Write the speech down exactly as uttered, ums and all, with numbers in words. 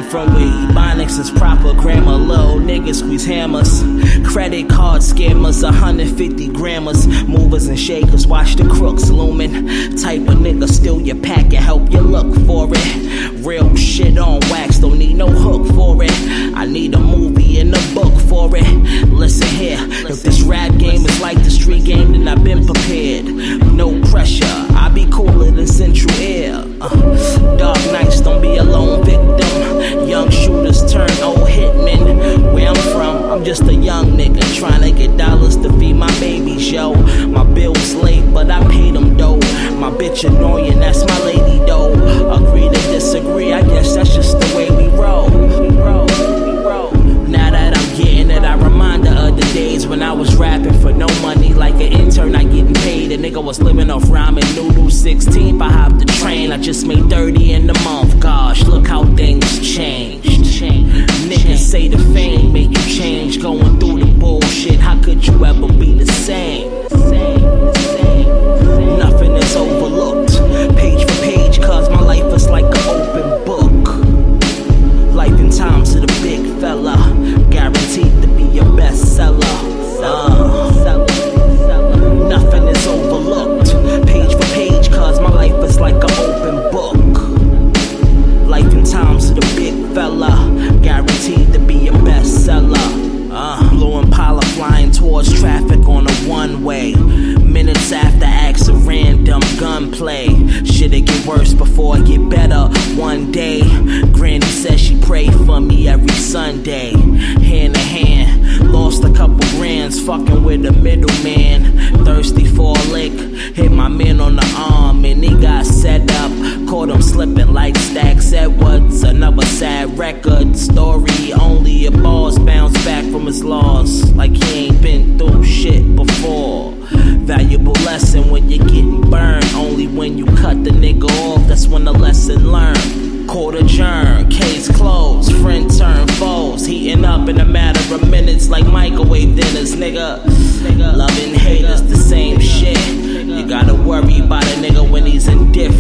From where ebonics is proper grammar, little niggas squeeze hammers. Credit card scammers, one hundred fifty grammars. Movers and shakers, watch the crooks looming. Type of nigga steal your pack and help you look for it. Real shit on wax, don't need no hook for it. I need a movie and a book for it. Listen here, if this rap game is like the street game, then I've been prepared. No pressure, I be cooler than Central Air. uh, Dark nights, don't be a lone victim. Young shooters turn old hitmen. Where I'm from, I'm just a young nigga trying to get dollars to feed my babies, yo. My bills late, but I paid them though. My bitch annoying, that's my lady though. Agree to disagree, I guess that's just the way we roll. We roll, we roll. Now that I'm getting it, I remind her of the days when I was rapping for no money, like an intern not getting paid. A nigga was living off ramen noodles. sixteenth, I hopped the train, I just made thirty in the month. Gosh, look how things changed. Niggas say the fame make you change. Going through the bullshit, how could you ever be the same? Nothing is overlooked, page for page, cause my life is like an open book. Life and times of the big fella, guaranteed to be your bestseller. uh, Nothing is overlooked, page for page, cause my life is like an open book. Life and times of the big fella, guaranteed to be your bestseller. Uh, blue Impala flying towards traffic on a one-way. Minutes after acts of random gunplay. Shit, it get worse before it get better one day. Granny says she pray for me every Sunday. Hand to hand, lost a couple grands, fucking with a middleman. Thirsty for a lick, hit my man on the arm and he got set up. Caught him slipping like Stacks Edwards. Another sad record story, only a boss bounce back from his loss like he ain't been through shit before. Valuable lesson when you're getting burned. Only when you cut the nigga off, that's when the lesson learned. Court adjourned, case closed, friend turned foes. Heating up in a matter of minutes like microwave dinners, nigga. Love and hate is the same shit. You gotta worry about a nigga when he's indifferent.